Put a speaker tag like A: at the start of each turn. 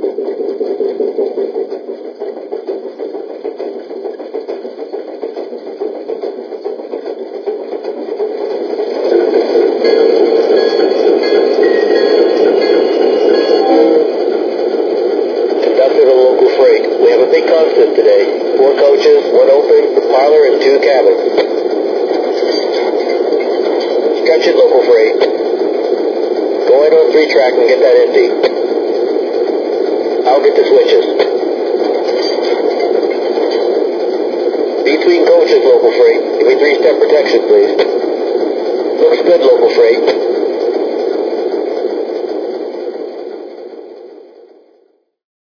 A: We have a big constant today. 4 coaches, 1 open, parlor, and 2 cabins. Stretch it, local freight. Go ahead on 3 track and get that empty. I'll get the switches. Between coaches, local freight. Give me 3-step protection, please. Looks good, local freight.